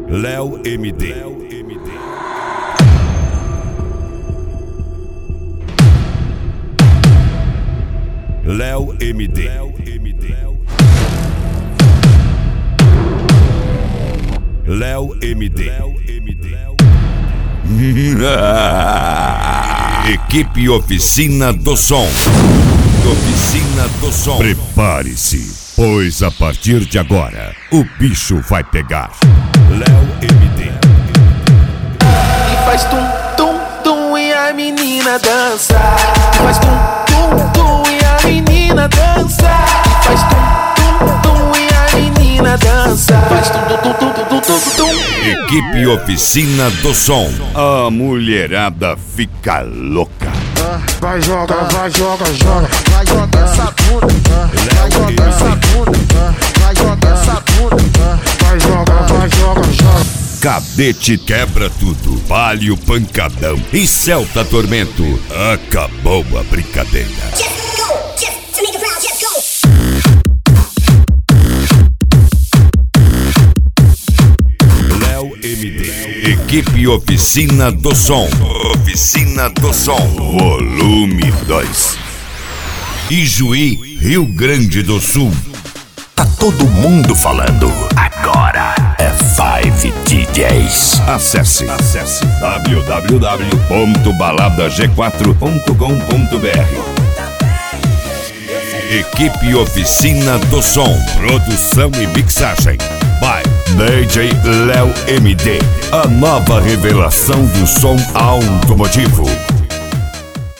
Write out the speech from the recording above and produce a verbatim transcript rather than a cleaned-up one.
Léo M D. Léo M D. Léo M D. Equipe Oficina do Som. Oficina do Som. Prepare-se, pois a partir de agora o bicho vai pegar. Léo M D. E faz tum tum tum e a menina dança. E faz tum tum tum e a menina dança. E faz tum tum tum e a menina dança. Faz tum tum tum tum tum tum tum. Equipe Oficina do Som. A mulherada fica louca. Vai joga, vai joga, joga. Vai joga essa bunda. Vai joga essa bunda. Vai joga essa bunda. Vai joga, vai joga, joga. Cadete quebra tudo, Palio pancadão e Celta Tormento. Acabou a brincadeira. Léo M D. Equipe Oficina do Som. Oficina do Som. Volume dois. Ijuí, Rio Grande do Sul. Tá todo mundo falando. Agora é Five D Js. Acesse, acesse w w w ponto balada g quatro ponto com ponto b r. Equipe Oficina do Som. Produção e mixagem by D J Léo M D. A nova revelação do som automotivo.